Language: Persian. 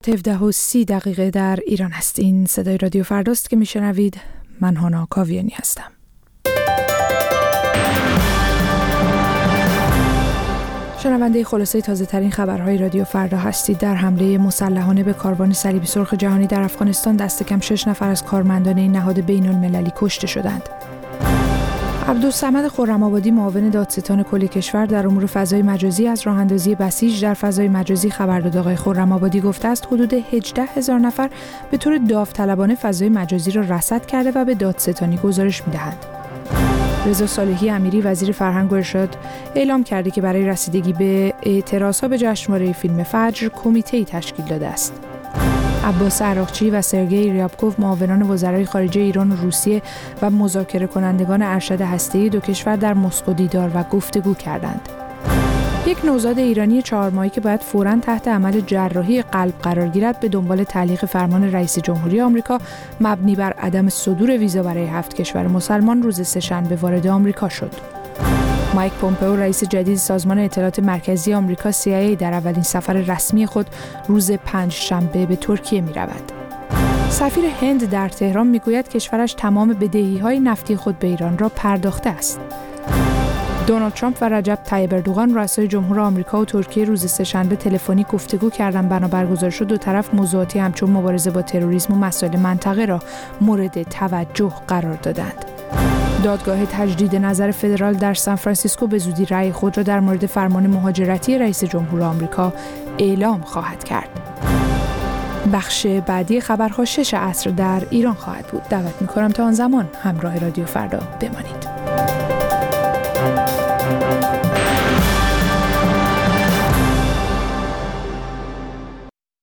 17:30 در ایران هست. این صدای رادیو فرداست که میشنوید. من هانا کاویانی هستم. شنونده خلاصه تازه ترین خبرهای رادیو فردا هستید. در حمله مسلحانه به کاروان صلیب سرخ جهانی در افغانستان دست کم 6 نفر از کارمندان این نهاد بین المللی کشته شدند. عبدالصمد خرم‌آبادی معاون دادستان کل کشور در امور فضای مجازی از راه‌اندازی بسیج در فضای مجازی خبر داد. آقای خرم‌آبادی گفته است حدود 18,000 نفر به طور داوطلبانه فضای مجازی را رصد کرده و به دادستانی گزارش می‌دهند. رضا صالحی امیری وزیر فرهنگ و ارشاد اعلام کرده که برای رسیدگی به اعتراضها به جشنواره فیلم فجر کمیته‌ای تشکیل داده است. عباس عراقچی و سرگئی ریابکوف معاونان وزرای خارجه ایران و روسیه و مذاکره کنندگان ارشد هسته‌ای دو کشور در مسکو دیدار و گفتگو کردند. یک نوزاد ایرانی 4 ماهه که باید فوراً تحت عمل جراحی قلب قرار گیرد به دنبال تعلیق فرمان رئیس جمهوری آمریکا مبنی بر عدم صدور ویزا برای 7 کشور مسلمان روز سه‌شنبه وارد آمریکا شد. مایک پومپئو رئیس جدید سازمان اطلاعات مرکزی آمریکا CIA در اولین سفر رسمی خود روز 5 شنبه به ترکیه می‌رود. سفیر هند در تهران می‌گوید کشورش تمام بدهی‌های نفتی خود به ایران را پرداخته است. دونالد ترامپ و رجب طیب اردوغان رؤسای جمهور آمریکا و ترکیه روز سه‌شنبه تلفنی گفتگو کردند. بنابر گزارش دو طرف موضوعاتی همچون مبارزه با تروریسم و مسائل منطقه را مورد توجه قرار دادند. دادگاه تجدید نظر فدرال در سان فرانسیسکو به زودی رأی خود را در مورد فرمان مهاجرتی رئیس جمهور آمریکا اعلام خواهد کرد. بخش بعدی خبرها 6 عصر در ایران خواهد بود. دعوت می‌کنم تا آن زمان همراه رادیو فردا بمانید.